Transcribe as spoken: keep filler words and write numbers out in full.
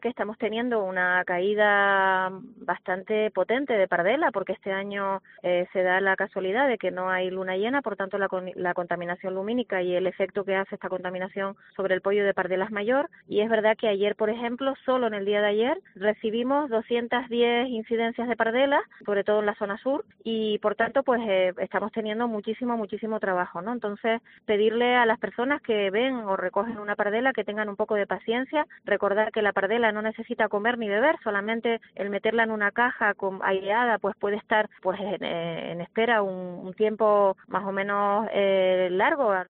que estamos teniendo una caída bastante potente de pardela, porque este año eh, se da la casualidad de que no hay luna llena, por tanto la, la contaminación lumínica y el efecto que hace esta contaminación sobre el pollo de pardela es mayor. Y es verdad que ayer, por ejemplo, solo en el día de ayer recibimos doscientas diez incidencias de pardela, sobre todo en la zona sur, y por tanto pues eh, estamos teniendo muchísimo, muchísimo trabajo, ¿no? Entonces, pedirle a las personas que ven o recogen una pardela que tengan un poco de paciencia, recordar que la pardela no necesita comer ni beber, solamente el meterla en una caja con, aireada pues puede estar pues en, en espera un, un tiempo más o menos eh, largo.